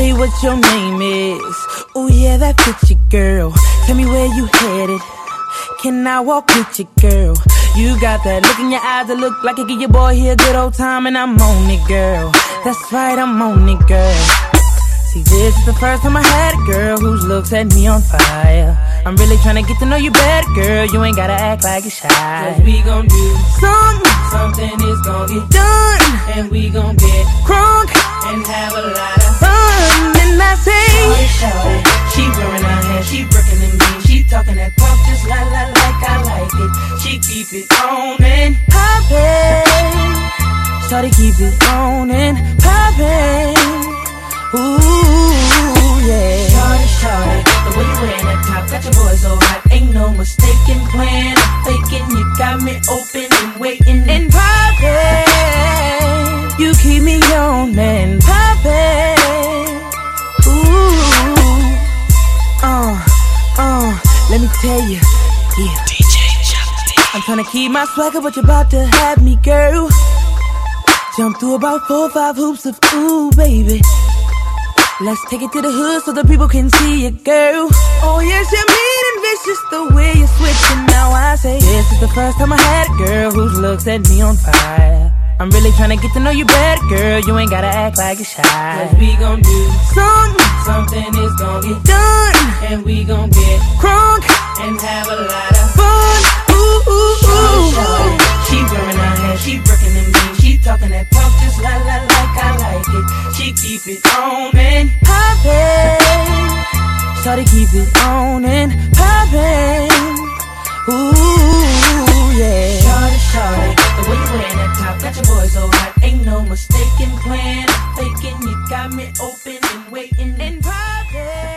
say what your name is. Oh yeah, that fits you, girl. Tell me where you headed. Can I walk with you, girl? You got that look in your eyes that look like it give your boy here a good old time, and I'm on it, girl. That's right, I'm on it, girl. See, this is the first time I had a girl whose looks set me on fire. I'm really tryna get to know you better, girl. You ain't gotta act like you're shy. 'Cause we gon' do something is gon' get done, and we gon' get crunk and have a lot of fun. And I say, shawty, she wearing her hair, she breaking them jeans, she talking that punk just like I like it. She keep it on and poppin'. Shawty keep it on and poppin'. Ooh, yeah. Shawty, the way you wearing that top got your boy so hot. Ain't no mistaken plan, I'm faking. You got me open and waiting and poppin'. You keep me on and poppin'. Ooh, let me tell you, yeah. DJ Chopstick. I'm tryna keep my swagger, but you're about to have me, girl. Jump through about 4 or 5 hoops of ooh, baby. Let's take it to the hood so the people can see it, girl. Oh yes, you're mean and vicious the way you're switching. Now I say, this is the first time I had a girl whose looks set me on fire. I'm really tryna get to know you better, girl. You ain't gotta act like you're shy. 'Cause we gon' do something is gon' get done, and we gon' get crunk and have a lot of fun. Ooh, ooh, ooh. She wearing her hair, she breaking them jeans, she talking that punk just like I like it. She keep it on and poppin'. Shawty keep it on and poppin'. Ooh, yeah. Shawty, the way you wearing that top got your boy so hot. Ain't no mistaken plan, faking. You got me open and waiting and poppin'.